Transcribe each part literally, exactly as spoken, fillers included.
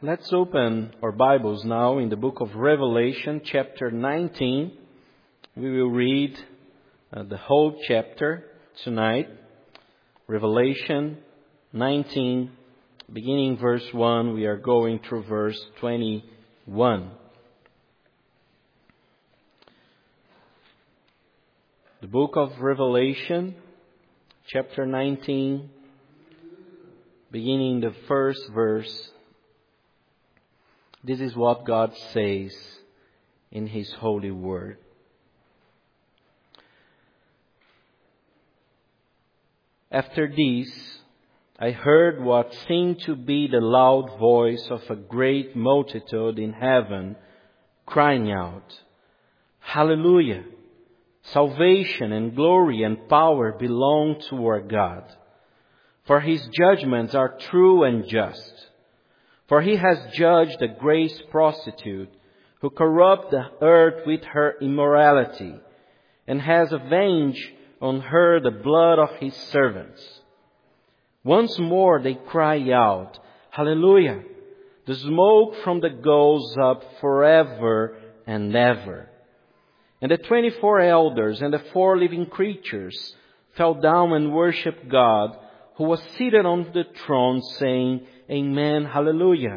Let's open our Bibles now in the book of Revelation, chapter nineteen. We will read uh, the whole chapter tonight. Revelation nineteen, beginning verse one, we are going through verse twenty-one. The book of Revelation, chapter nineteen, beginning the first verse. This is what God says in His holy word. After this, I heard what seemed to be the loud voice of a great multitude in heaven, crying out, "Hallelujah! Salvation and glory and power belong to our God, for His judgments are true and just. For He has judged a great prostitute who corrupted the earth with her immorality, and has avenged on her the blood of His servants." Once more they cry out, "Hallelujah! The smoke from the goes up forever and ever." And the twenty-four elders and the four living creatures fell down and worshipped God, who was seated on the throne, saying, "Amen, hallelujah."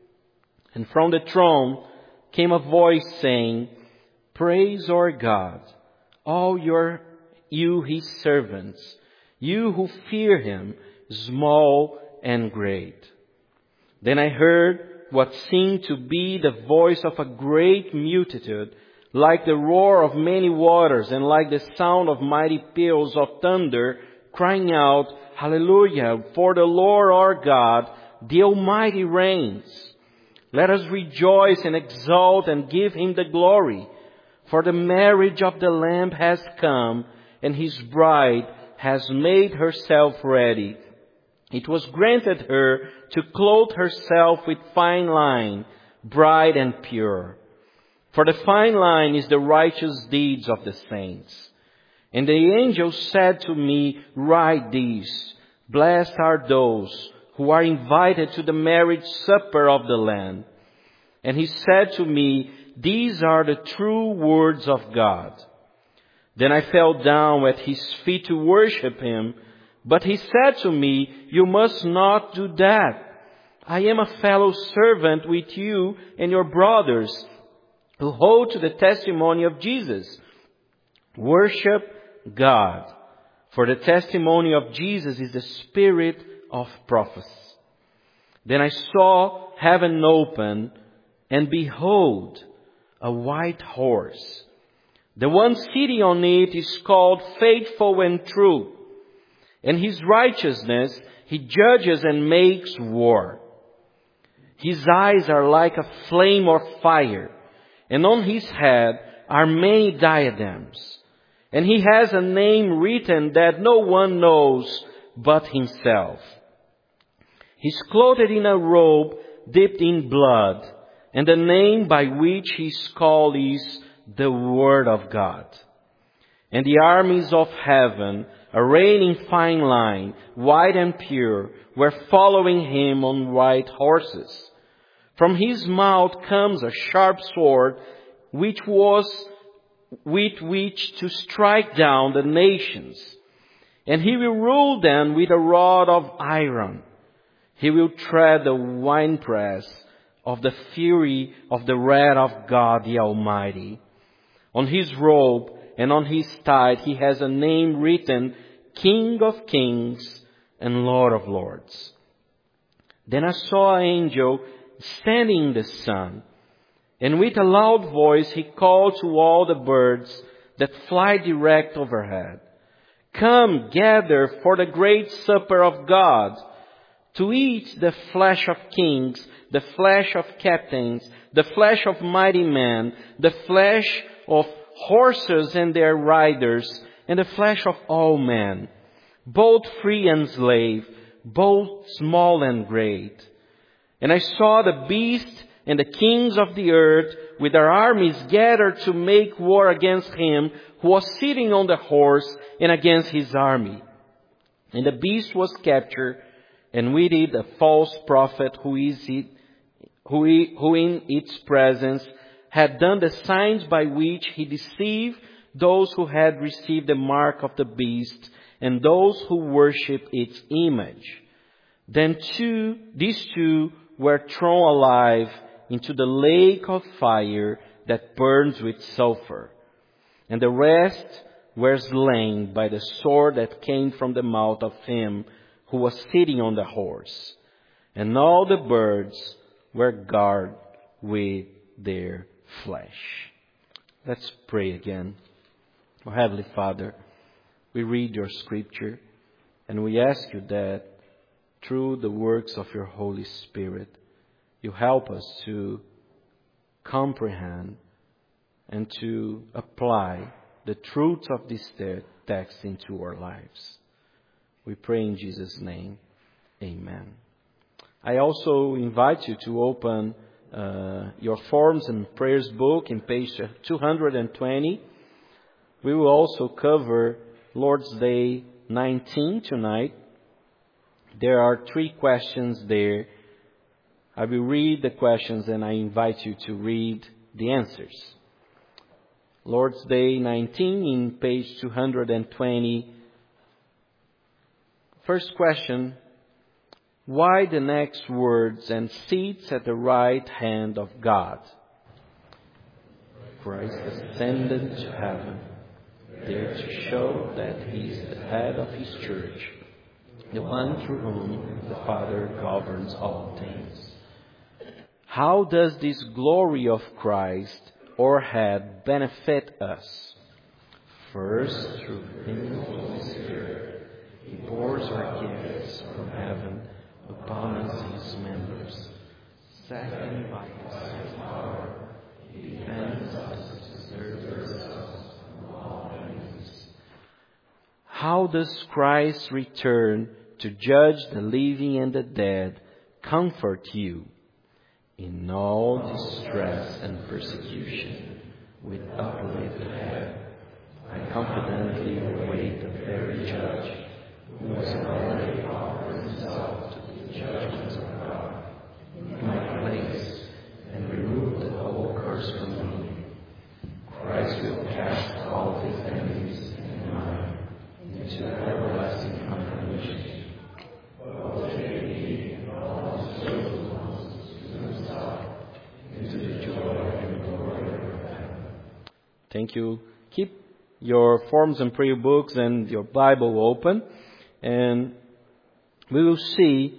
And from the throne came a voice saying, "Praise our God, all your, you His servants, you who fear Him, small and great." Then I heard what seemed to be the voice of a great multitude, like the roar of many waters and like the sound of mighty peals of thunder, crying out, "Hallelujah, for the Lord our God, the Almighty reigns. Let us rejoice and exult and give Him the glory. For the marriage of the Lamb has come, and His bride has made herself ready. It was granted her to clothe herself with fine line, bright and pure. For the fine line is the righteous deeds of the saints." And the angel said to me, "Write these, blessed are those who are invited to the marriage supper of the Lamb." And he said to me, "These are the true words of God." Then I fell down at His feet to worship Him. But He said to me, "You must not do that. I am a fellow servant with you and your brothers who hold to the testimony of Jesus. Worship God, for the testimony of Jesus is the spirit of prophecy." Then I saw heaven open, and behold, a white horse. The one sitting on it is called Faithful and True. And His righteousness He judges and makes war. His eyes are like a flame of fire, and on His head are many diadems. And He has a name written that no one knows but Himself. He's clothed in a robe dipped in blood, and the name by which He is called is the Word of God. And the armies of heaven, arrayed in fine line, white and pure, were following Him on white horses. From His mouth comes a sharp sword, which was with which to strike down the nations. And He will rule them with a rod of iron. He will tread the winepress of the fury of the wrath of God the Almighty. On His robe and on His thigh He has a name written, King of Kings and Lord of Lords. Then I saw an angel standing in the sun, and with a loud voice He called to all the birds that fly direct overhead, "Come, gather for the great supper of God, to eat the flesh of kings, the flesh of captains, the flesh of mighty men, the flesh of horses and their riders, and the flesh of all men, both free and slave, both small and great." And I saw the beast and the kings of the earth with their armies gathered to make war against Him who was sitting on the horse and against His army. And the beast was captured, and with it a false prophet who is it, who, he, who in its presence had done the signs by which he deceived those who had received the mark of the beast and those who worship its image. Then two, these two were thrown alive into the lake of fire that burns with sulfur. And the rest were slain by the sword that came from the mouth of him who was sitting on the horse. And all the birds were guarded with their flesh. Let's pray again. Oh, Heavenly Father, we read your scripture and we ask you that through the works of your Holy Spirit, you help us to comprehend and to apply the truth of this text into our lives. We pray in Jesus' name. Amen. I also invite you to open uh, your Forms and Prayers book in page two hundred twenty. We will also cover Lord's Day nineteen tonight. There are three questions there. I will read the questions and I invite you to read the answers. Lord's Day nineteen in page two hundred twenty. First question, why the next words, and seats at the right hand of God? Christ ascended to heaven, there to show that he is the head of his church, the one through whom the Father governs all things. How does this glory of Christ, our head, benefit us? First, through him, Holy Spirit, he pours our gifts from heaven upon us, his members. Second, by his power, he defends us, preserves us from all enemies. How does Christ's return to judge the living and the dead comfort you? In all distress and persecution, with uplifted head, I confidently await the very judge, who has already offered himself to the judgments of God in my place and removed the whole curse from me. Christ will cast all his enemies and mine into everlasting condemnation. Both he and all his chosen ones to himself into the joy and glory of heaven. Thank you. Keep your forms and prayer books and your Bible open, and we will see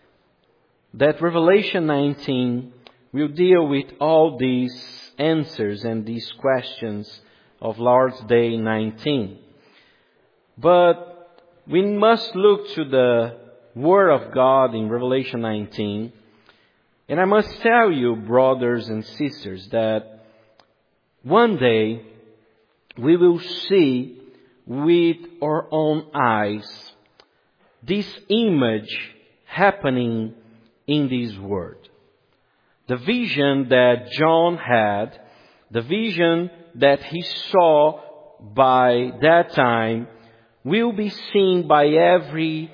that Revelation nineteen will deal with all these answers and these questions of Lord's Day nineteen. But we must look to the Word of God in Revelation nineteen. And I must tell you, brothers and sisters, that one day we will see with our own eyes this image happening in this Word. The vision that John had, the vision that he saw by that time, will be seen by every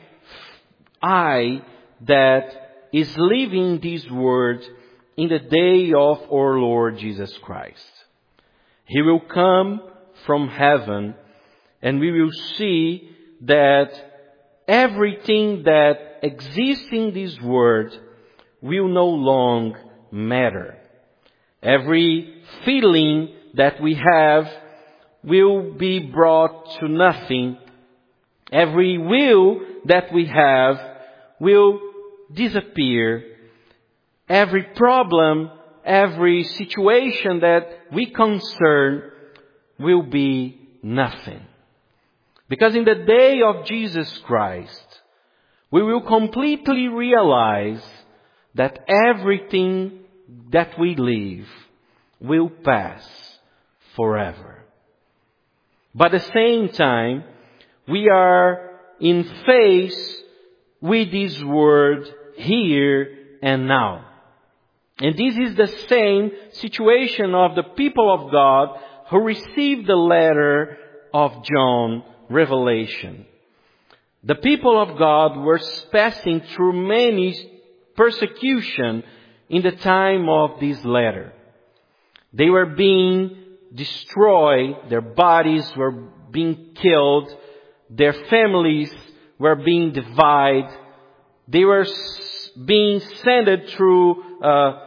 eye that is living this Word in the day of our Lord Jesus Christ. He will come from heaven, and we will see that everything that exists in this world will no longer matter. Every feeling that we have will be brought to nothing. Every will that we have will disappear. Every problem, every situation that we concern will be nothing. Because in the day of Jesus Christ, we will completely realize that everything that we live will pass forever. But at the same time, we are in face with this word here and now. And this is the same situation of the people of God who received the letter of John, Revelation. The people of God were passing through many persecution in the time of this letter. They were being destroyed, their bodies were being killed, their families were being divided, they were being sent through uh,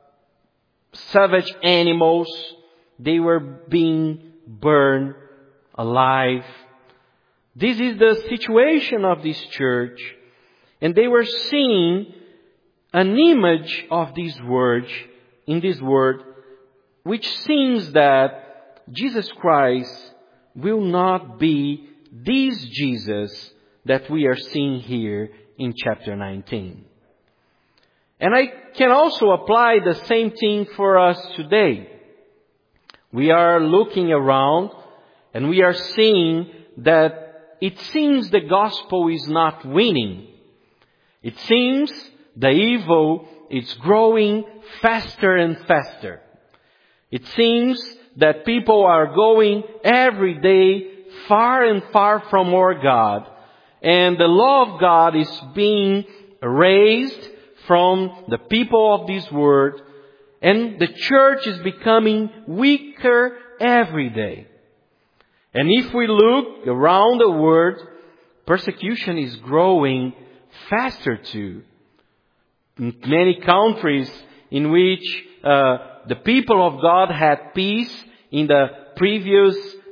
savage animals, they were being burned alive. This is the situation of this church, and they were seeing an image of this word, in this word, which seems that Jesus Christ will not be this Jesus that we are seeing here in chapter nineteen. And I can also apply the same thing for us today. We are looking around and we are seeing that it seems the gospel is not winning. It seems the evil is growing faster and faster. It seems that people are going every day far and far from our God. And the law of God is being erased from the people of this world. And the church is becoming weaker every day. And if we look around the world, persecution is growing faster too. In many countries in which uh, the people of God had peace in the previous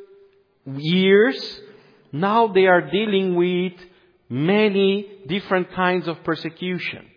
years, now they are dealing with many different kinds of persecution.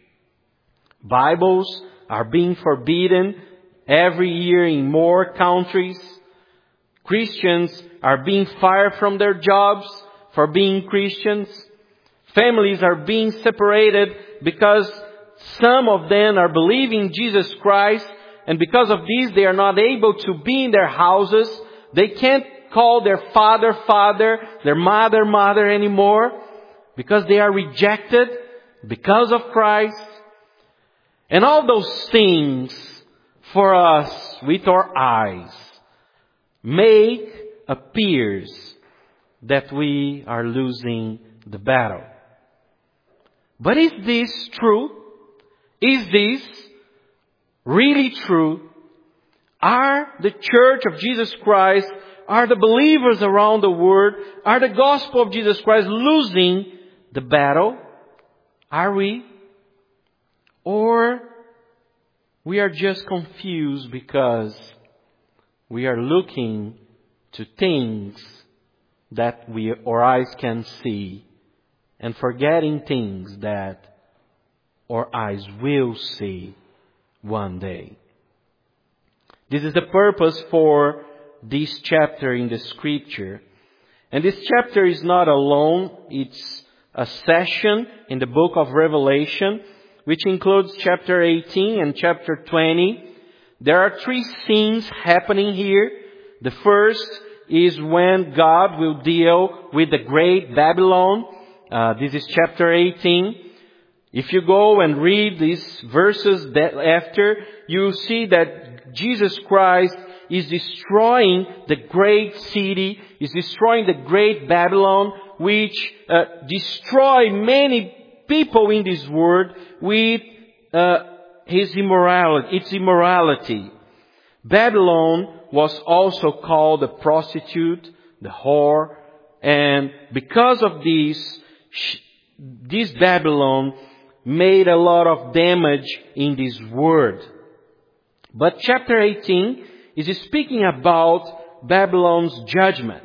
Bibles are being forbidden every year in more countries. Christians are being fired from their jobs for being Christians. Families are being separated because some of them are believing Jesus Christ, and because of this they are not able to be in their houses. They can't call their father, father, their mother, mother anymore, because they are rejected because of Christ. And all those things for us with our eyes make appears that we are losing the battle. But is this true? Is this really true? Are the church of Jesus Christ, are the believers around the world, are the gospel of Jesus Christ losing the battle? Are we? Or we are just confused because we are looking to things that we, our eyes can see, and forgetting things that our eyes will see one day. This is the purpose for this chapter in the scripture. And this chapter is not alone. It's a session in the book of Revelation, which includes chapter eighteen and chapter twenty. There are three scenes happening here. The first is when God will deal with the great Babylon. Uh, this is chapter eighteen. If you go and read these verses that after, you will see that Jesus Christ is destroying the great city, is destroying the great Babylon, which uh, destroy many people in this world with uh, his immorality, its immorality. Babylon was also called the prostitute, the whore, and because of this, this Babylon made a lot of damage in this world. But chapter eighteen is speaking about Babylon's judgment.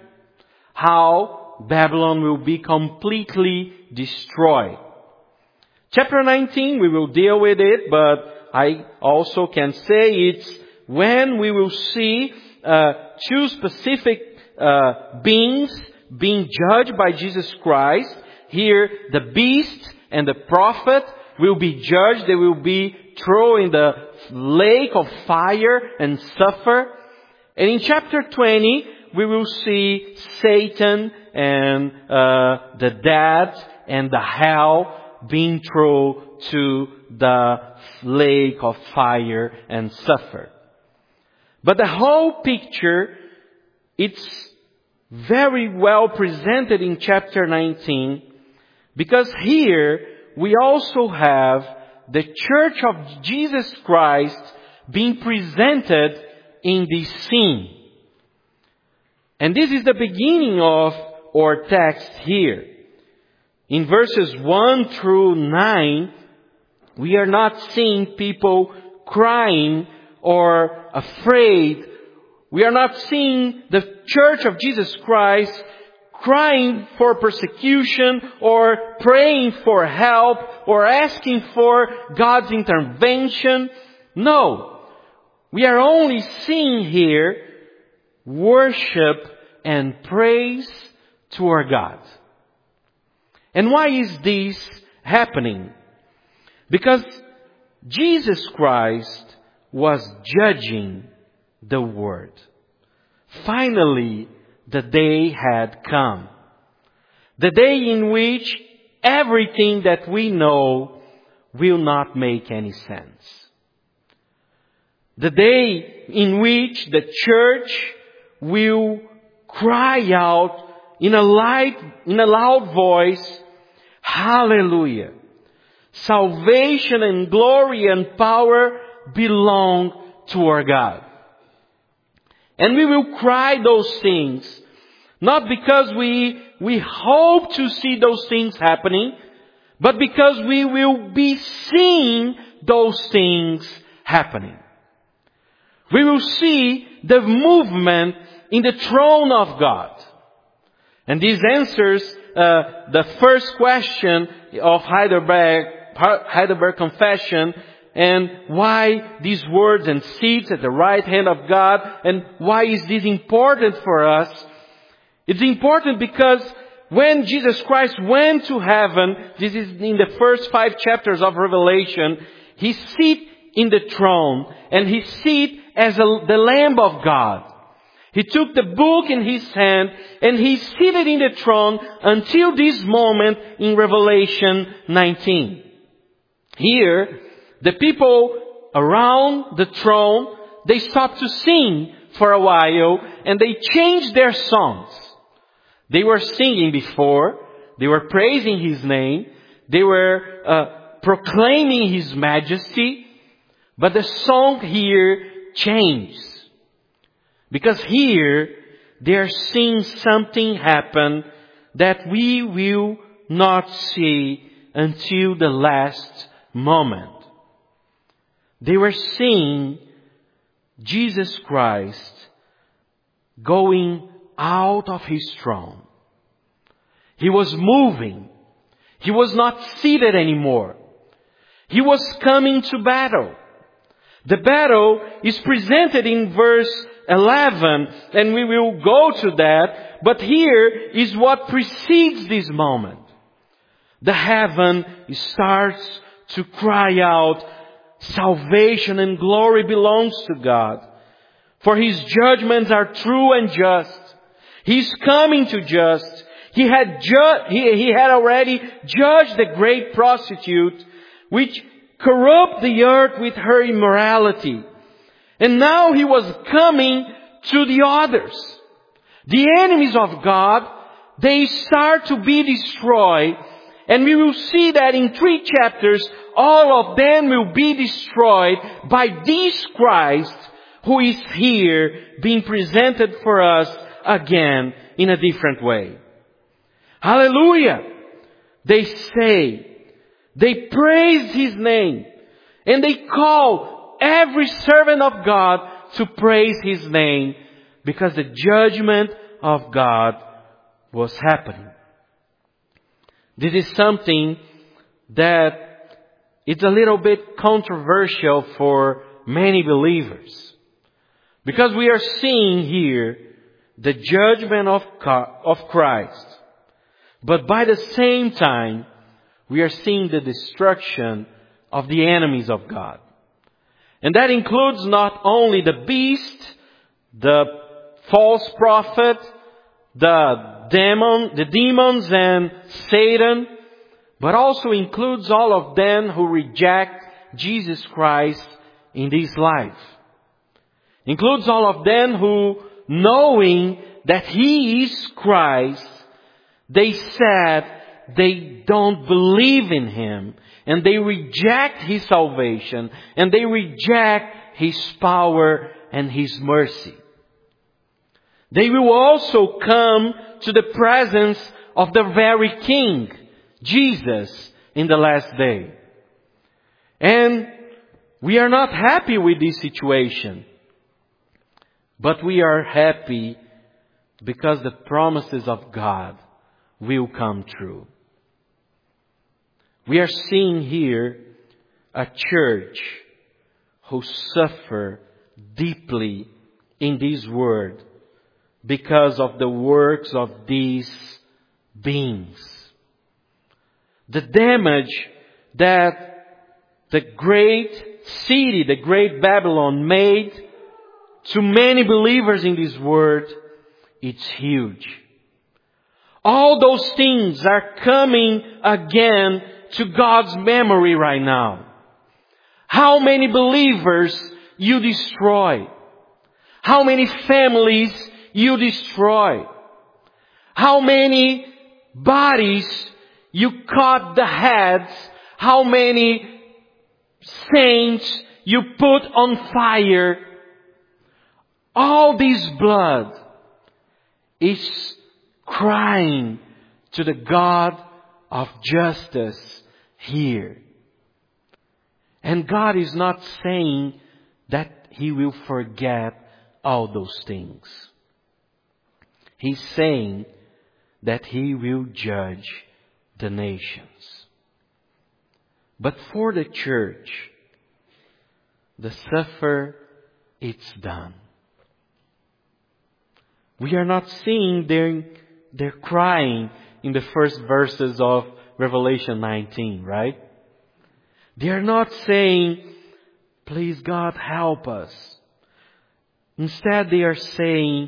How Babylon will be completely destroyed. Chapter nineteen, we will deal with it, but I also can say it's when we will see uh, two specific uh, beings being judged by Jesus Christ. Here, the beast and the prophet will be judged. They will be thrown in the lake of fire and suffer. And in chapter twenty, we will see Satan and uh, the dead and the hell being thrown to the lake of fire and suffer. But the whole picture, it's very well presented in chapter nineteen, because here we also have the church of Jesus Christ being presented in this scene. And this is the beginning of our text here. In verses one through nine, we are not seeing people crying or afraid. We are not seeing the church of Jesus Christ crying for persecution or praying for help or asking for God's intervention. No. We are only seeing here worship and praise to our God. And why is this happening? Because Jesus Christ was judging the world. Finally, the day had come. The day in which everything that we know will not make any sense. The day in which the church will cry out in a light, in a loud voice, Hallelujah! Salvation and glory and power belong to our God. And we will cry those things, not because we, we hope to see those things happening, but because we will be seeing those things happening. We will see the movement in the throne of God. And this answers uh, the first question of Heidelberg, Heidelberg Confession, and why these words and seats at the right hand of God, and why is this important for us? It's important because when Jesus Christ went to heaven, this is in the first five chapters of Revelation, He sat in the throne, and He sat as a, the Lamb of God. He took the book in His hand, and He seated in the throne until this moment in Revelation nineteen. Here, the people around the throne, they stopped to sing for a while, and they changed their songs. They were singing before, they were praising His name, they were uh, proclaiming His majesty, but the song here changed. Because here, they are seeing something happen that we will not see until the last moment. They were seeing Jesus Christ going out of His throne. He was moving. He was not seated anymore. He was coming to battle. The battle is presented in verse eleven, and we will go to that. But here is what precedes this moment. The heaven starts to cry out, salvation and glory belongs to God. For His judgments are true and just. He's coming to just. He had ju- he, he had already judged the great prostitute, which corrupt the earth with her immorality. And now He was coming to the others. The enemies of God, they start to be destroyed. And we will see that in three chapters, all of them will be destroyed by this Christ who is here being presented for us again in a different way. Hallelujah! They say, they praise His name, and they call every servant of God to praise His name because the judgment of God was happening. This is something that it's a little bit controversial for many believers. Because we are seeing here the judgment of of Christ. But by the same time, we are seeing the destruction of the enemies of God. And that includes not only the beast, the false prophet, the demon, the demons and Satan, but also includes all of them who reject Jesus Christ in this life. Includes all of them who, knowing that He is Christ, they said they don't believe in Him and they reject His salvation, and they reject His power and His mercy. They will also come to the presence of the very King, Jesus, in the last day. And we are not happy with this situation. But we are happy because the promises of God will come true. We are seeing here a church who suffer deeply in this world because of the works of these beings. The damage that the great city, the great Babylon made to many believers in this world, it's huge. All those things are coming again to God's memory right now. How many believers you destroy? How many families you destroy? How many bodies you cut the heads? How many saints you put on fire? All this blood is crying to the God of justice here. And God is not saying that He will forget all those things. He's saying that He will judge the nations. But for the church, the suffer, it's done. We are not seeing their, their crying in the first verses of Revelation nineteen, right? They are not saying, please God, help us. Instead, they are saying,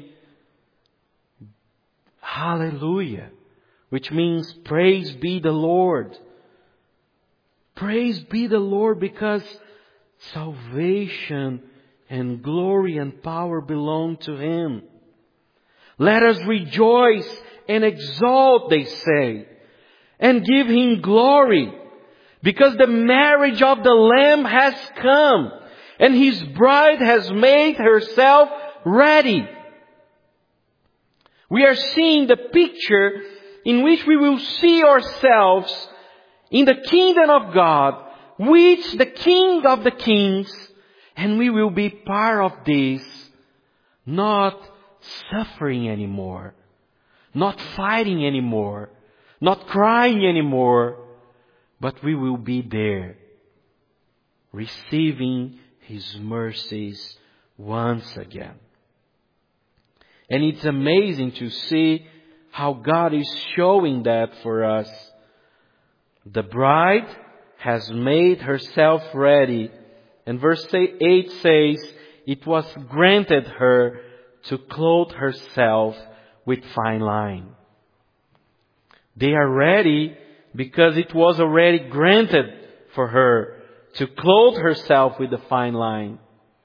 hallelujah, which means praise be the Lord. Praise be the Lord, because salvation and glory and power belong to Him. Let us rejoice and exalt, they say, and give Him glory, because the marriage of the Lamb has come, and His bride has made herself ready. We are seeing the picture in which we will see ourselves in the kingdom of God, with the King of the kings, and we will be part of this, not suffering anymore, not fighting anymore, not crying anymore, but we will be there, receiving His mercies once again. And it's amazing to see how God is showing that for us. The bride has made herself ready. And verse eight says, it was granted her to clothe herself with fine line. They are ready because it was already granted for her to clothe herself with the fine line.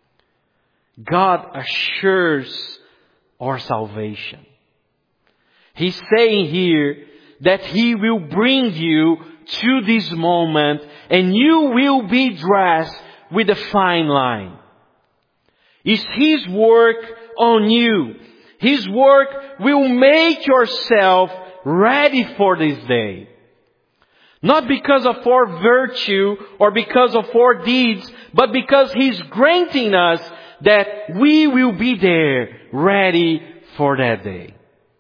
God assures our salvation. He's saying here that He will bring you to this moment, and you will be dressed with a fine line. It's His work on you. His work will make yourself ready for this day. Not because of our virtue or because of our deeds, but because He's granting us that we will be there ready for that day.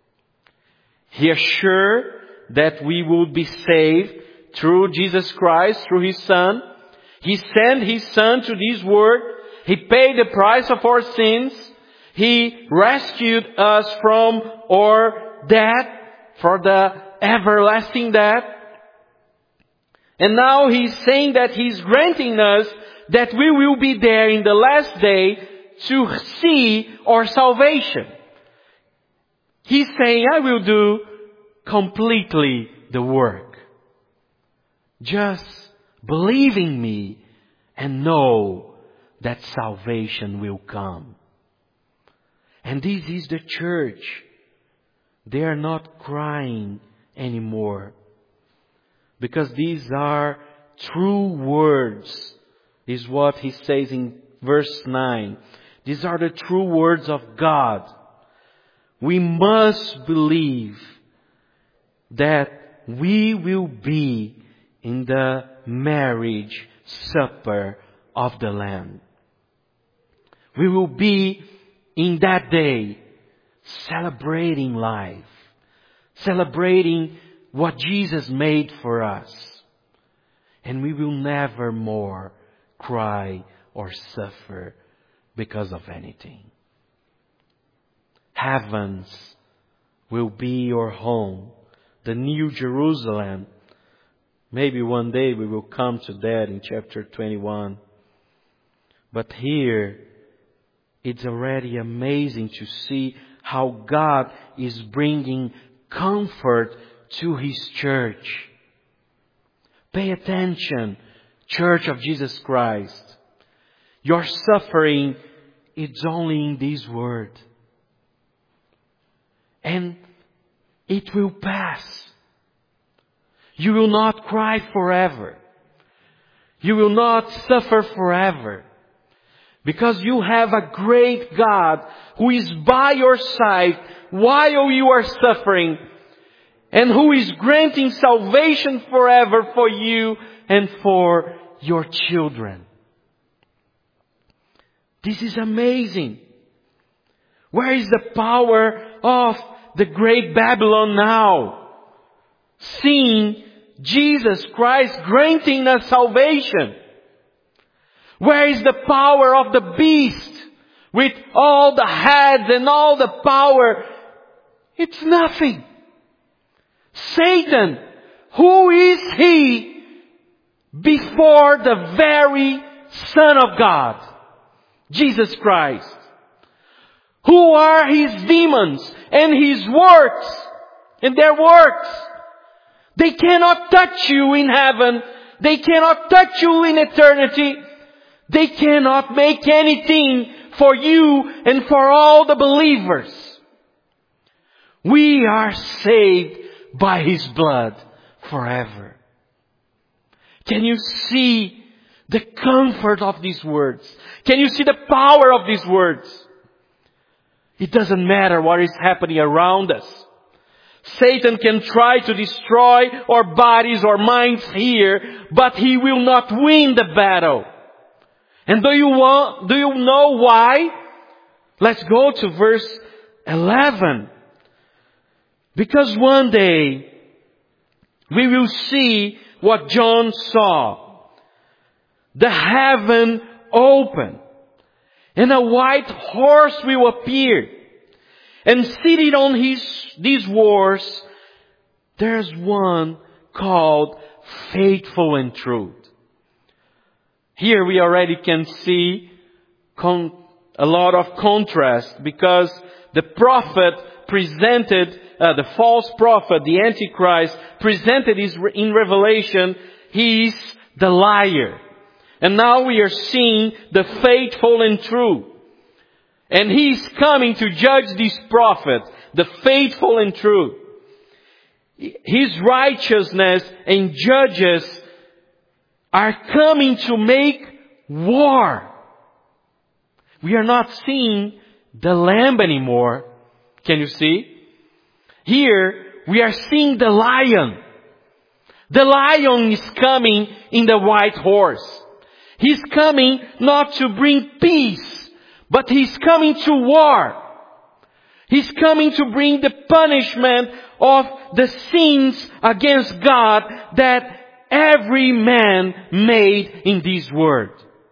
He assured that we would be saved through Jesus Christ, through His Son. He sent His Son to this world. He paid the price of our sins. He rescued us from our death, for the everlasting death. And now He's saying that He's granting us that we will be there in the last day to see our salvation. He's saying, I will do completely the work. Just believe in me and know that salvation will come. And this is the church. They are not crying anymore, because these are true words, is what he says in verse nine. These are the true words of God. We must believe that we will be in the marriage supper of the Lamb. We will be in that day celebrating life, celebrating what Jesus made for us. And we will never more cry or suffer because of anything. Heavens will be your home, the New Jerusalem. Maybe one day we will come to that in chapter twenty-one. But here, it's already amazing to see how God is bringing comfort to His church. Pay attention, Church of Jesus Christ. Your suffering is only in this word. And it will pass. You will not cry forever. You will not suffer forever. Because you have a great God who is by your side while you are suffering, and who is granting salvation forever for you and for your children. This is amazing. Where is the power of the great Babylon now? Seeing Jesus Christ granting us salvation. Where is the power of the beast with all the heads and all the power? It's nothing. Satan, who is he before the very Son of God, Jesus Christ? Who are his demons and his works and their works? They cannot touch you in heaven. They cannot touch you in eternity. They cannot make anything for you and for all the believers. We are saved by His blood forever. Can you see the comfort of these words? Can you see the power of these words? It doesn't matter what is happening around us. Satan can try to destroy our bodies or minds here, but he will not win the battle. And do you want, do you know why? Let's go to verse eleven. Because one day we will see what John saw. The heaven open, and a white horse will appear. And seated on his, these horse, there's one called Faithful and True. Here we already can see con- a lot of contrast, because the prophet presented, uh, the false prophet, the Antichrist, presented his, in Revelation, he's the liar. And now we are seeing the faithful and true. And he's coming to judge this prophet, the faithful and true. His righteousness and judges are coming to make war. We are not seeing the lamb anymore. Can you see? Here we are seeing the lion. The lion is coming in the white horse. He's coming not to bring peace, but he's coming to war. He's coming to bring the punishment of the sins against God that every man made in this world.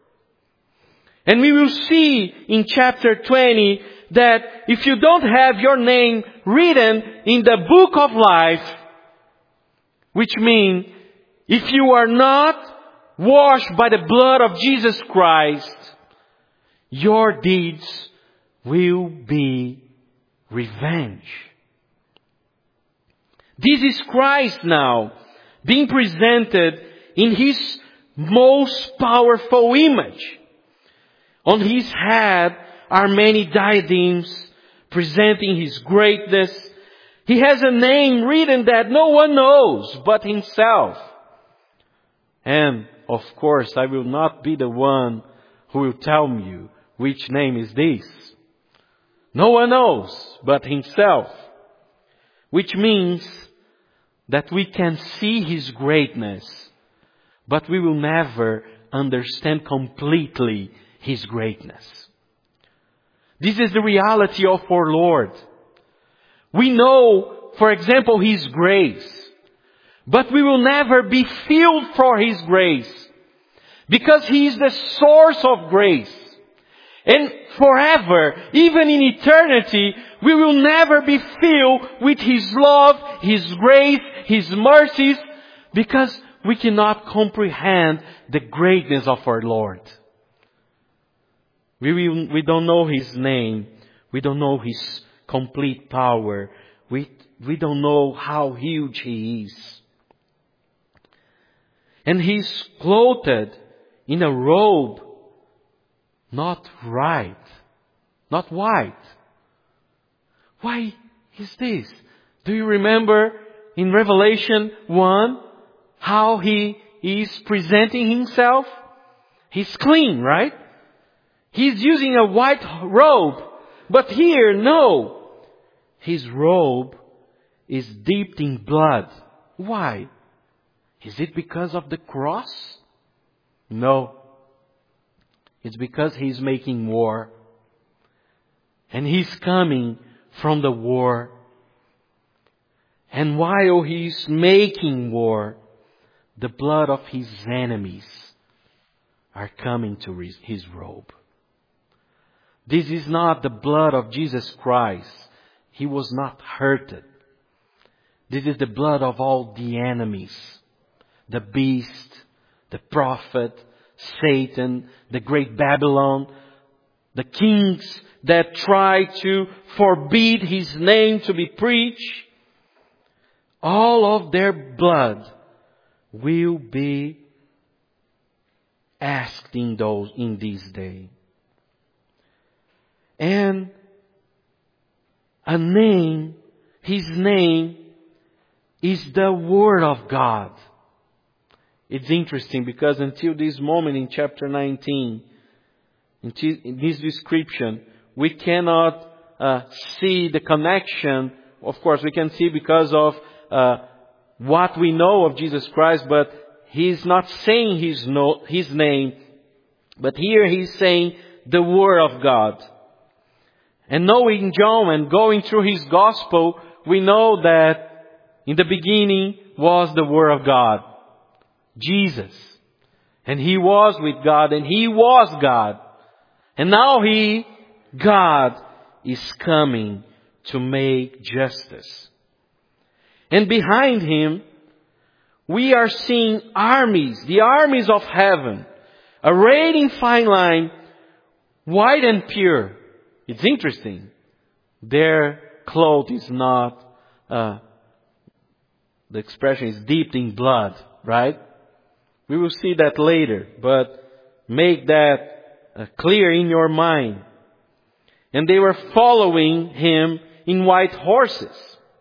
And we will see in chapter twenty that if you don't have your name written in the book of life, which means if you are not washed by the blood of Jesus Christ, your deeds will be revenge. This is Christ now being presented in His most powerful image. On His head are many diadems presenting His greatness. He has a name written that no one knows but Himself. And, of course, I will not be the one who will tell you which name is this. No one knows but Himself. Which means that we can see His greatness, but we will never understand completely His greatness. This is the reality of our Lord. We know, for example, His grace, but we will never be filled for His grace, because He is the source of grace. And forever, even in eternity, we will never be filled with His love, His grace, His mercies, because we cannot comprehend the greatness of our Lord. We, will, we don't know His name. We don't know His complete power. We, we don't know how huge He is. And He's clothed in a robe, not right, not white. Why is this? Do you remember in Revelation one how He is presenting Himself? He's clean, right? He's using a white robe. But here, no. His robe is dipped in blood. Why? Is it because of the cross? No. It's because He's making war. And He's coming from the war. And while He's making war, the blood of His enemies are coming to His robe. This is not the blood of Jesus Christ. He was not hurted. This is the blood of all the enemies. The beast, the prophet, Satan, the great Babylon, the kings that try to forbid His name to be preached. All of their blood will be asked in those in this day. And a name, His name is the Word of God. It's interesting because until this moment in chapter nineteen, in this description, we cannot uh, see the connection. Of course, we can see because of uh, what we know of Jesus Christ, but He's not saying His, no, his name. But here He's saying the Word of God. And knowing John and going through his Gospel, we know that in the beginning was the Word of God, Jesus. And He was with God and He was God. And now He, God, is coming to make justice. And behind Him, we are seeing armies, the armies of heaven, arrayed in fine line, white and pure. It's interesting. Their cloth is not, uh, the expression is dipped in blood, right? We will see that later, but make that uh, clear in your mind. And they were following Him in white horses.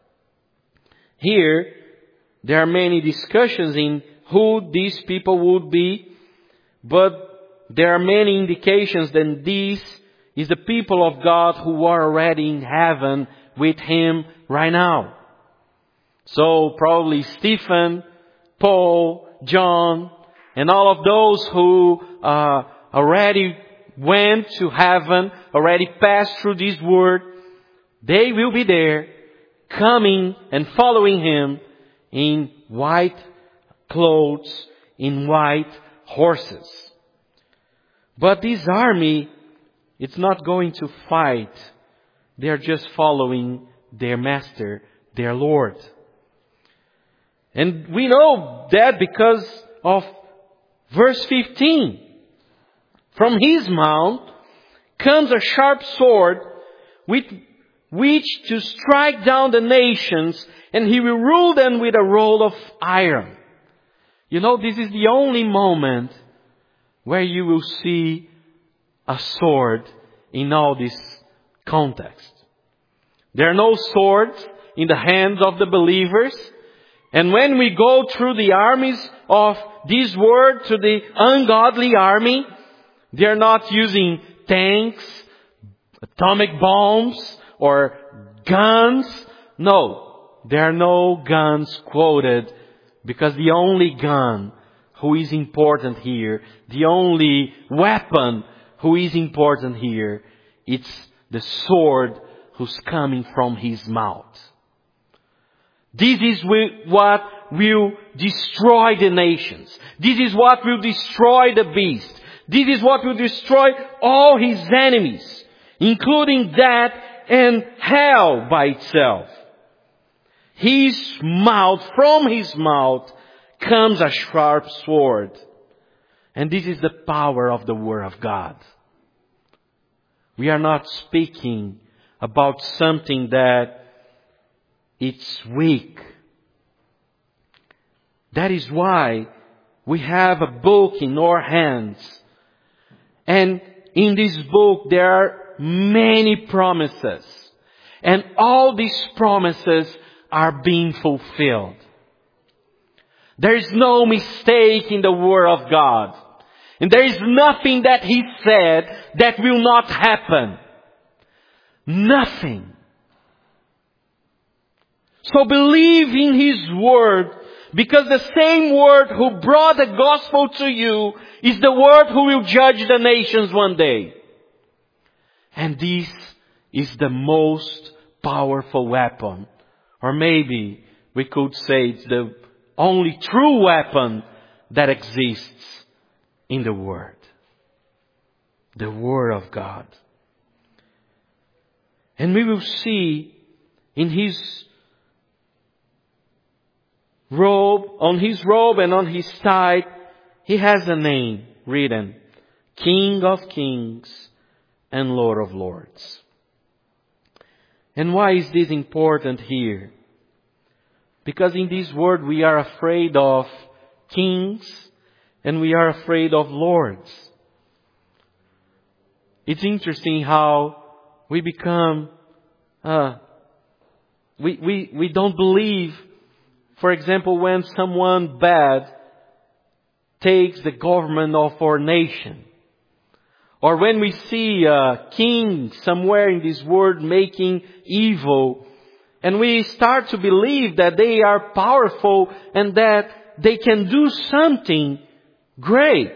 Here, there are many discussions in who these people would be, but there are many indications that these is the people of God who are already in heaven with Him right now. So probably Stephen, Paul, John, and all of those who uh, already went to heaven, already passed through this world, they will be there, coming and following Him in white clothes, in white horses. But this army, it's not going to fight. They are just following their master, their Lord. And we know that because of verse fifteen. From His mouth comes a sharp sword with which to strike down the nations, and He will rule them with a rod of iron. You know, this is the only moment where you will see a sword in all this context. There are no swords in the hands of the believers. And when we go through the armies of this word to the ungodly army. They are not using tanks, atomic bombs, or guns. No, there are no guns quoted, because the only gun who is important here, the only weapon who is important here, it's the sword who's coming from his mouth. This is what will destroy the nations. This is what will destroy the beast. This is what will destroy all his enemies, including death and hell by itself. His mouth, from his mouth, comes a sharp sword. And this is the power of the Word of God. We are not speaking about something that it's weak. That is why we have a book in our hands. And in this book there are many promises. And all these promises are being fulfilled. There is no mistake in the Word of God. And there is nothing that He said that will not happen. Nothing. So believe in His Word, because the same Word who brought the gospel to you is the Word who will judge the nations one day. And this is the most powerful weapon. Or maybe we could say it's the only true weapon that exists in the Word. The Word of God. And we will see in His robe, on His robe and on His thigh, He has a name written. King of Kings and Lord of Lords. And why is this important here? Because in this world we are afraid of kings and we are afraid of lords. It's interesting how we become, uh, we, we, we don't believe, for example, when someone bad takes the government of our nation. Or when we see a king somewhere in this world making evil, and we start to believe that they are powerful and that they can do something great.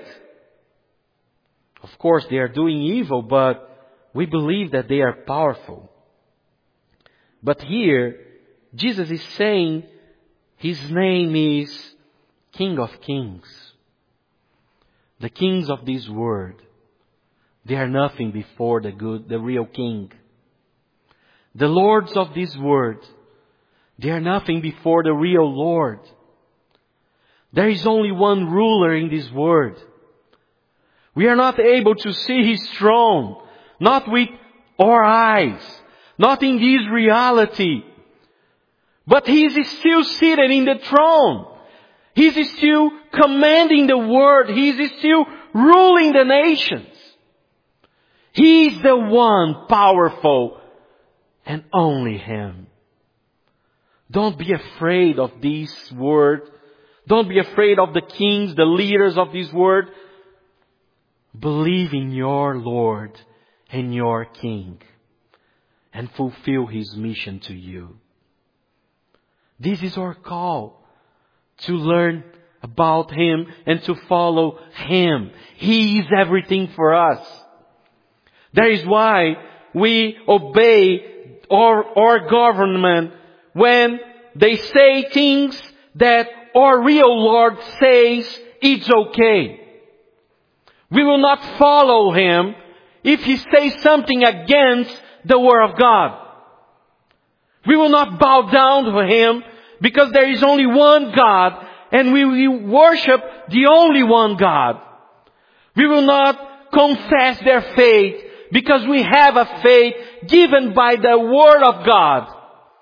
Of course, they are doing evil, but we believe that they are powerful. But here, Jesus is saying His name is King of Kings. The kings of this world, they are nothing before the good, the real King. The lords of this world, they are nothing before the real Lord. There is only one ruler in this world. We are not able to see His throne, not with our eyes, not in this reality. But He is still seated in the throne. He is still commanding the world. He is still ruling the nations. He is the one powerful, and only Him. Don't be afraid of this word. Don't be afraid of the kings, the leaders of this world. Believe in your Lord and your King and fulfill His mission to you. This is our call, to learn about Him and to follow Him. He is everything for us. That is why we obey our, our government when they say things that our real Lord says it's okay. We will not follow Him if He says something against the Word of God. We will not bow down to Him because there is only one God and we will worship the only one God. We will not confess their faith because we have a faith given by the Word of God.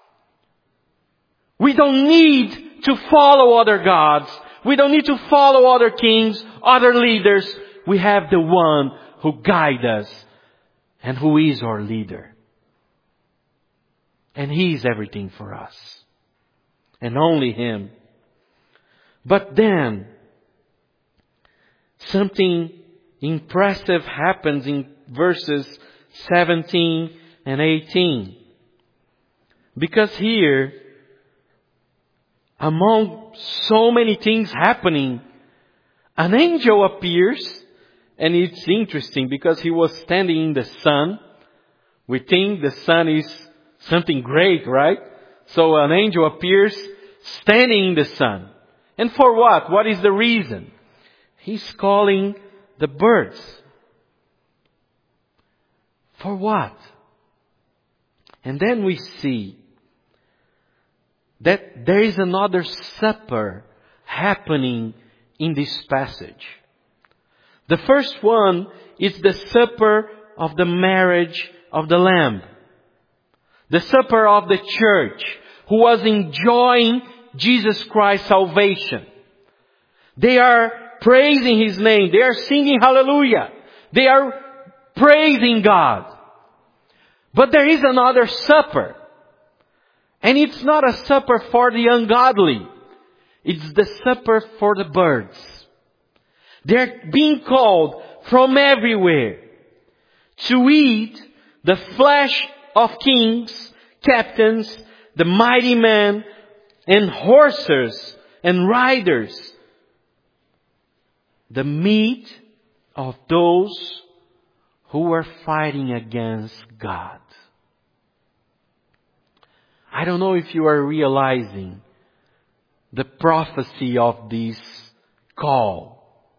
We don't need to follow other gods. We don't need to follow other kings, other leaders. We have the one who guides us and who is our leader. And He is everything for us. And only Him. But then, something impressive happens in verses seventeen and eighteen. Because here, among so many things happening, an angel appears, and it's interesting because he was standing in the sun. We think the sun is something great, right? So an angel appears standing in the sun. And for what? What is the reason? He's calling the birds. For what? And then we see that there is another supper happening in this passage. The first one is the supper of the marriage of the Lamb. The supper of the church who was enjoying Jesus Christ's salvation. They are praising His name. They are singing hallelujah. They are praising God. But there is another supper. And it's not a supper for the ungodly. It's the supper for the birds. They're being called from everywhere to eat the flesh of kings, captains, the mighty men, and horses and riders. The meat of those who are fighting against God. I don't know if you are realizing the prophecy of this call.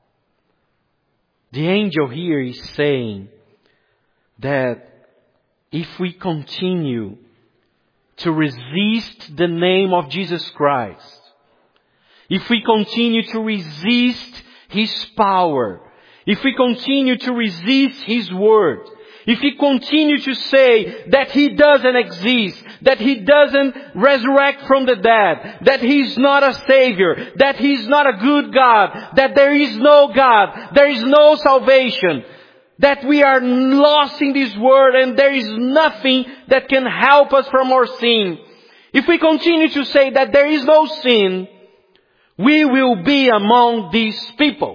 The angel here is saying that if we continue to resist the name of Jesus Christ, if we continue to resist His power, if we continue to resist His word, if we continue to say that He doesn't exist, that He doesn't resurrect from the dead, that He's not a Savior, that He's not a good God, that there is no God, there is no salvation, that we are lost in this world and there is nothing that can help us from our sin. If we continue to say that there is no sin, we will be among these people.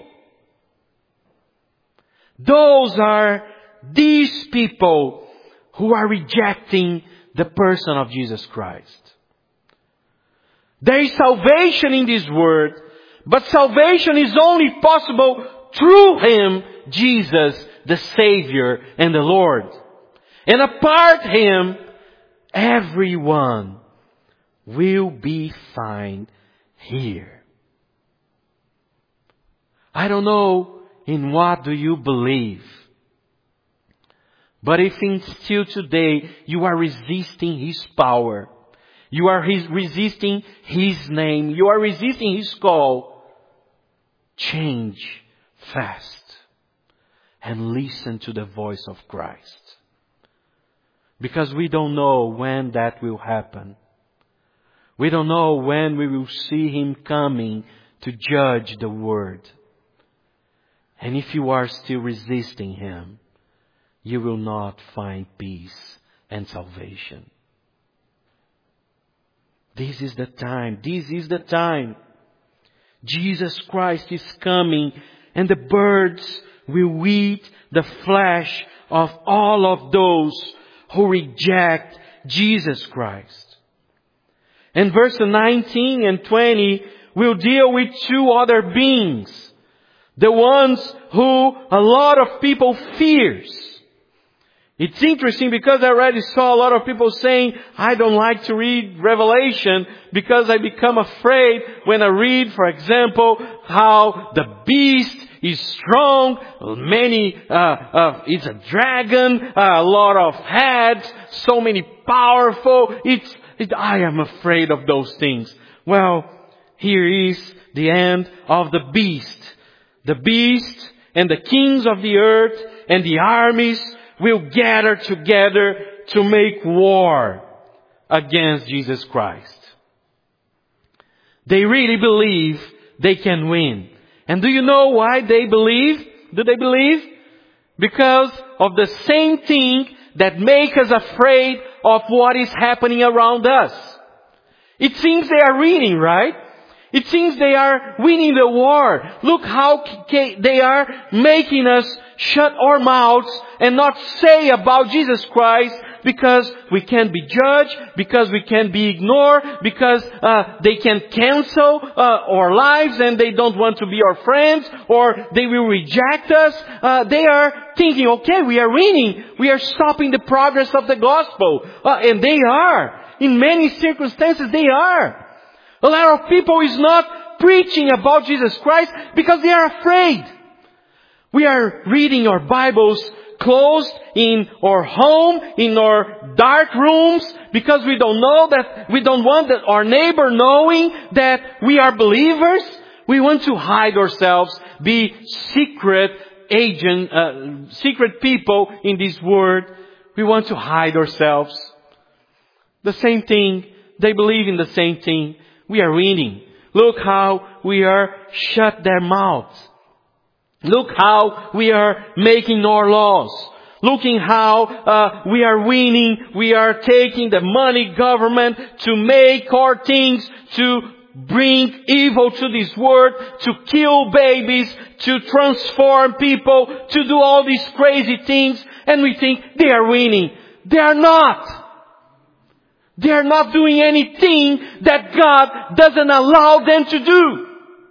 Those are these people who are rejecting the person of Jesus Christ. There is salvation in this world, but salvation is only possible through Him, Jesus, the Savior and the Lord. And apart Him, everyone will be found here. I don't know in what do you believe. But if in still today you are resisting His power, you are his, resisting His name, you are resisting His call, change fast and listen to the voice of Christ. Because we don't know when that will happen. We don't know when we will see Him coming to judge the world. And if you are still resisting Him, you will not find peace and salvation. This is the time. This is the time. Jesus Christ is coming, and the birds will eat the flesh of all of those who reject Jesus Christ. And verse nineteen and twenty will deal with two other beings. The ones who a lot of people fears. It's interesting because I already saw a lot of people saying, I don't like to read Revelation because I become afraid when I read, for example, how the beast is strong, many, uh, uh, it's a dragon, uh, a lot of heads, so many powerful. It's, it, I am afraid of those things. Well, here is the end of the beast. The beast and the kings of the earth and the armies will gather together to make war against Jesus Christ. They really believe they can win. And do you know why they believe? Do they believe? Because of the same thing that makes us afraid of what is happening around us. It seems they are reading, right? It seems they are winning the war. Look how they are making us shut our mouths and not say about Jesus Christ, because we can be judged, because we can be ignored, because uh, they can cancel uh, our lives and they don't want to be our friends, or they will reject us. Uh, they are thinking, okay, we are winning. We are stopping the progress of the gospel. Uh, and they are. In many circumstances, they are. A lot of people is not preaching about Jesus Christ because they are afraid. We are reading our Bibles closed in our home, in our dark rooms, because we don't know that, we don't want that our neighbor knowing that we are believers. We want to hide ourselves, be secret agent, uh, secret people in this world. We want to hide ourselves. The same thing. They believe in the same thing. We are winning. Look how we are shut their mouths. Look how we are making our laws. Looking how uh, we are winning. We are taking the money government to make our things, to bring evil to this world, to kill babies, to transform people, to do all these crazy things. And we think they are winning. They are not. They are not doing anything that God doesn't allow them to do.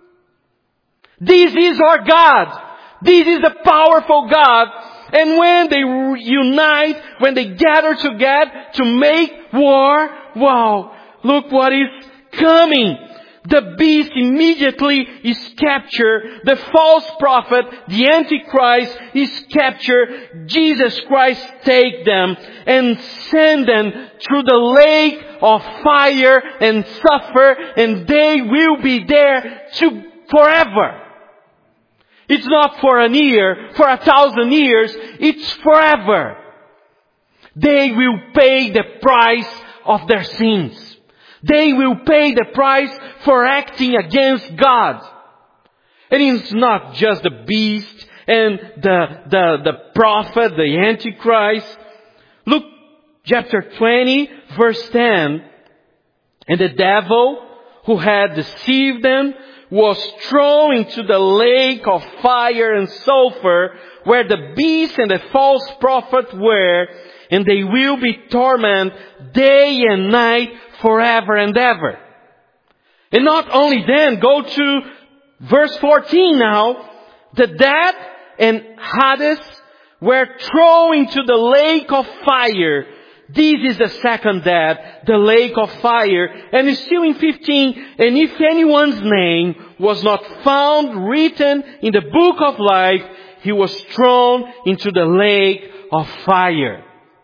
This is our God. This is the powerful God. And when they unite, when they gather together to make war, wow, look what is coming. The beast immediately is captured. The false prophet, the Antichrist, is captured. Jesus Christ take them and send them through the lake of fire and suffer, and they will be there to forever. It's not for a year, for a thousand years. It's forever. They will pay the price of their sins. They will pay the price for acting against God. And it's not just the beast and the, the, the prophet, the Antichrist. Look, chapter twenty, verse ten. And the devil who had deceived them was thrown into the lake of fire and sulfur, where the beast and the false prophet were, and they will be tormented day and night forever and ever. And not only then, go to verse fourteen now. The dead and Hades were thrown into the lake of fire. This is the second death, the lake of fire. And it's still in fifteen. And if anyone's name was not found written in the book of life, he was thrown into the lake of fire.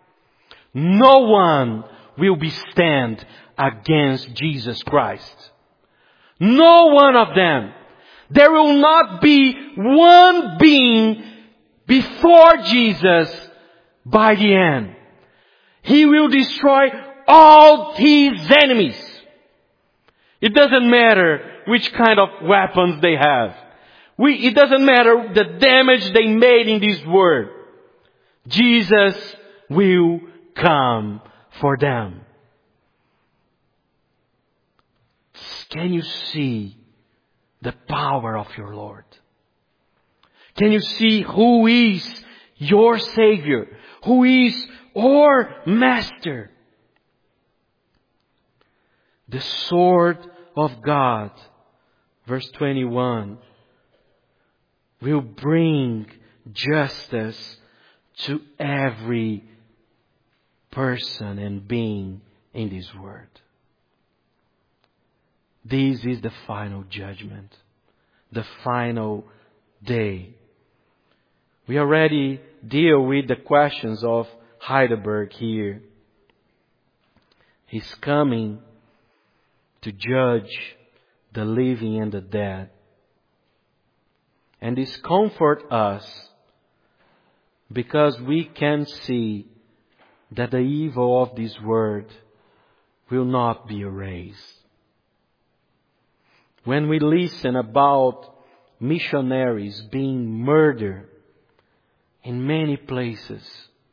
No one will be stand against Jesus Christ. No one of them. There will not be one being before Jesus by the end. He will destroy all his enemies. It doesn't matter which kind of weapons they have. We, it doesn't matter the damage they made in this world. Jesus will come for them. Can you see the power of your Lord? Can you see who is your Savior? Who is our Master? The sword of God, verse twenty-one, will bring justice to every person and being in this world. This is the final judgment, the final day. We already deal with the questions of Heidelberg here. He's coming to judge the living and the dead. And this comforts us because we can see that the evil of this world will not be erased. When we listen about missionaries being murdered in many places,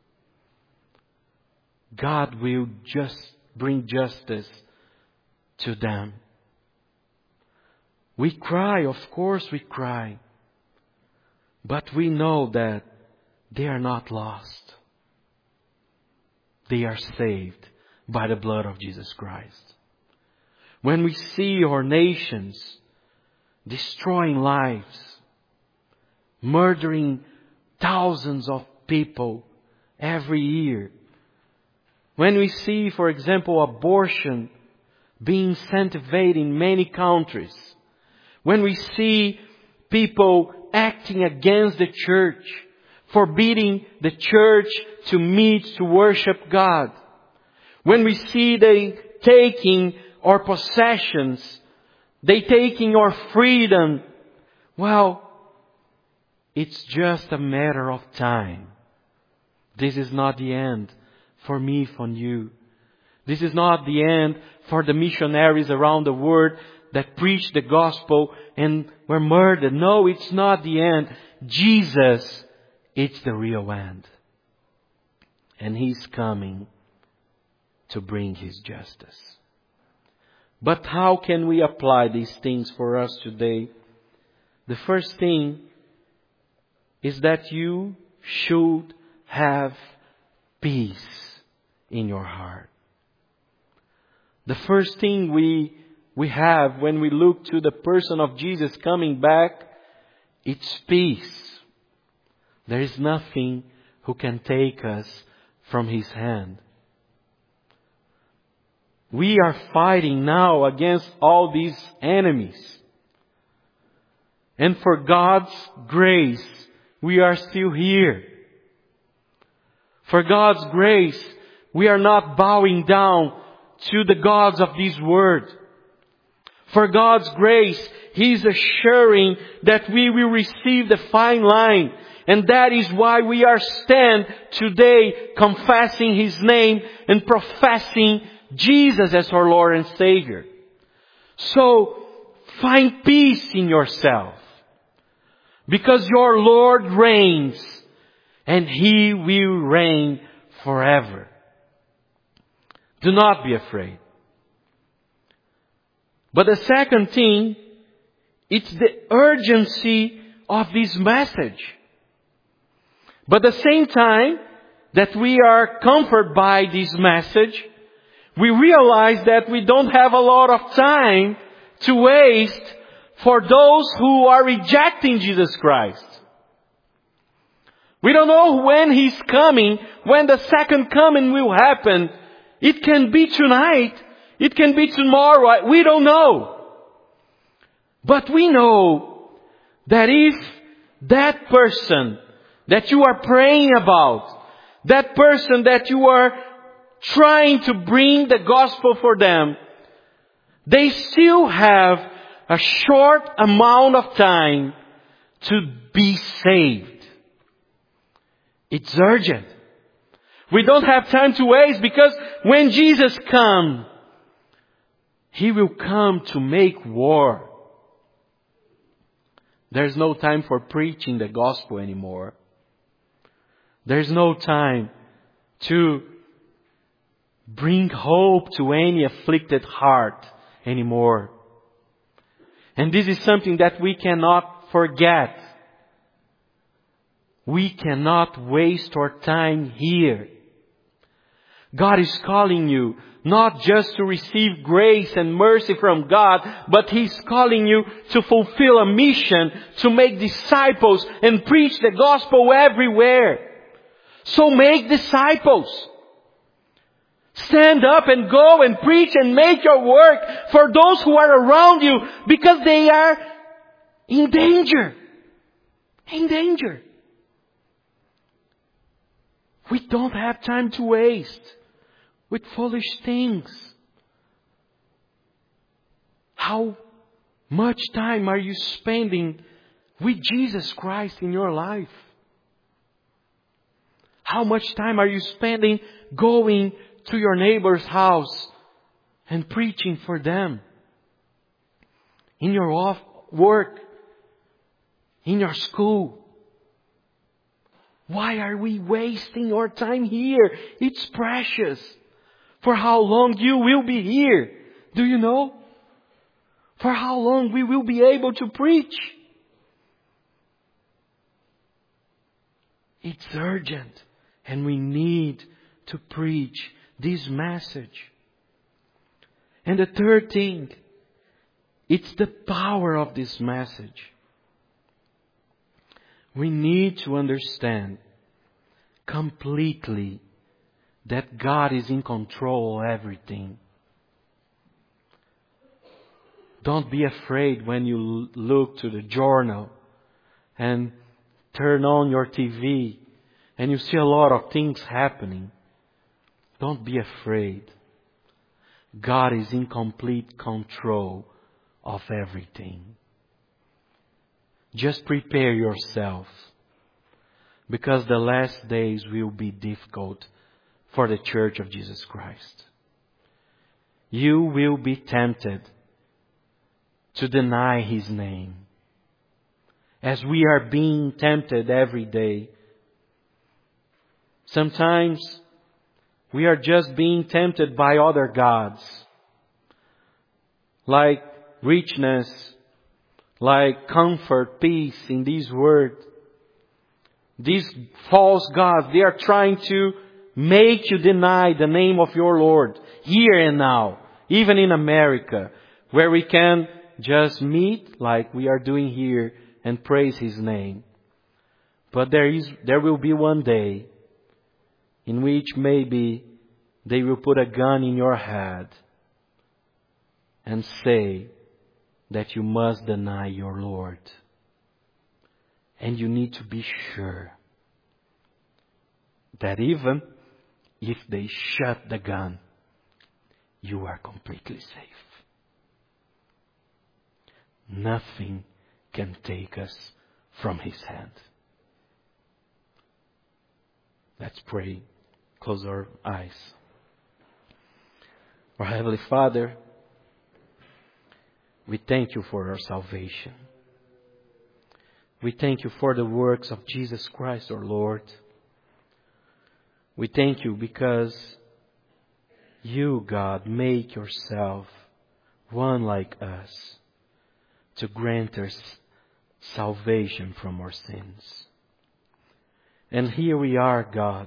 God will just bring justice to them. We cry, of course we cry. But we know that they are not lost. They are saved by the blood of Jesus Christ. When we see our nations destroying lives, murdering thousands of people every year, when we see, for example, abortion being incentivized in many countries, when we see people acting against the church, forbidding the church to meet to worship God, when we see they taking our possessions, they taking our freedom, well, it's just a matter of time. This is not the end for me, for you. This is not the end for the missionaries around the world that preached the gospel and were murdered. No, it's not the end. Jesus, it's the real end. And He's coming to bring His justice. But how can we apply these things for us today? The first thing is that you should have peace in your heart. The first thing we we have when we look to the person of Jesus coming back, it's peace. There is nothing who can take us from His hand. We are fighting now against all these enemies. And for God's grace, we are still here. For God's grace, we are not bowing down to the gods of this world. For God's grace, He is assuring that we will receive the fine line. And that is why we are stand today confessing His name and professing Jesus as our Lord and Savior. So, find peace in yourself. Because your Lord reigns. And He will reign forever. Do not be afraid. But the second thing, it's the urgency of this message. But at the same time that we are comforted by this message, we realize that we don't have a lot of time to waste for those who are rejecting Jesus Christ. We don't know when He's coming, when the second coming will happen. It can be tonight. It can be tomorrow. We don't know. But we know that if that person that you are praying about, that person that you are trying to bring the gospel for them, they still have a short amount of time to be saved. It's urgent. We don't have time to waste, because when Jesus comes, He will come to make war. There's no time for preaching the gospel anymore. There's no time to bring hope to any afflicted heart anymore. And this is something that we cannot forget. We cannot waste our time here. God is calling you not just to receive grace and mercy from God, but He's calling you to fulfill a mission, to make disciples and preach the gospel everywhere. So make disciples. Stand up and go and preach and make your work for those who are around you, because they are in danger. In danger. We don't have time to waste with foolish things. How much time are you spending with Jesus Christ in your life? How much time are you spending going to your neighbor's house and preaching for them? In your off work, in your school. Why are we wasting our time here? It's precious. For how long you will be here? Do you know? For how long we will be able to preach? It's urgent, and we need to preach this message. And the third thing, it's the power of this message. We need to understand completely that God is in control of everything. Don't be afraid when you look to the journal and turn on your T V and you see a lot of things happening. Don't be afraid. God is in complete control of everything. Just prepare yourself, because the last days will be difficult for the Church of Jesus Christ. You will be tempted to deny His name, as we are being tempted every day. Sometimes we are just being tempted by other gods, like richness, like comfort, peace in this world. These false gods, they are trying to make you deny the name of your Lord here and now, even in America, where we can just meet like we are doing here and praise His name. But there is, there will be one day in which maybe they will put a gun in your head and say that you must deny your Lord. And you need to be sure that even if they shut the gun, you are completely safe. Nothing can take us from His hand. Let's pray. Close our eyes. Our Heavenly Father, we thank You for our salvation. We thank You for the works of Jesus Christ, our Lord. We thank You because You, God, make Yourself one like us to grant us salvation from our sins. And here we are, God,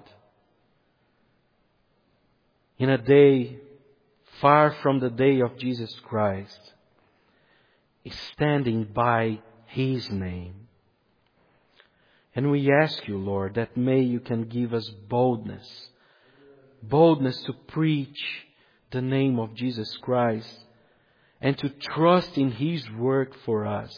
in a day far from the day of Jesus Christ, standing by His name. And we ask You, Lord, that may You can give us boldness, boldness to preach the name of Jesus Christ and to trust in His work for us.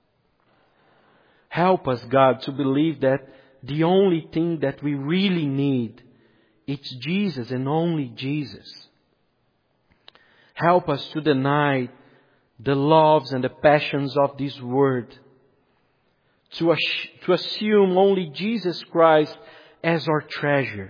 Help us, God, to believe that the only thing that we really need, it's Jesus and only Jesus. Help us to deny the loves and the passions of this world, to, ass- to assume only Jesus Christ as our treasure.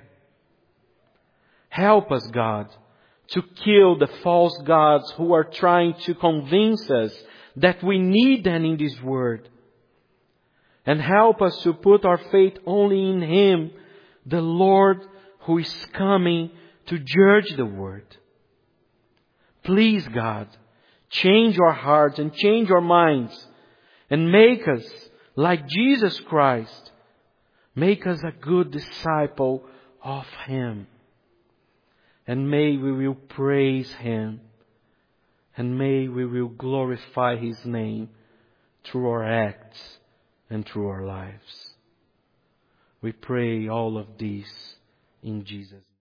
Help us, God, to kill the false gods who are trying to convince us that we need them in this world. And help us to put our faith only in Him, the Lord who is coming to judge the world. Please, God, change our hearts and change our minds and make us like Jesus Christ. Make us a good disciple of Him. And may we will praise Him. And may we will glorify His name through our acts and through our lives. We pray all of this in Jesus' name.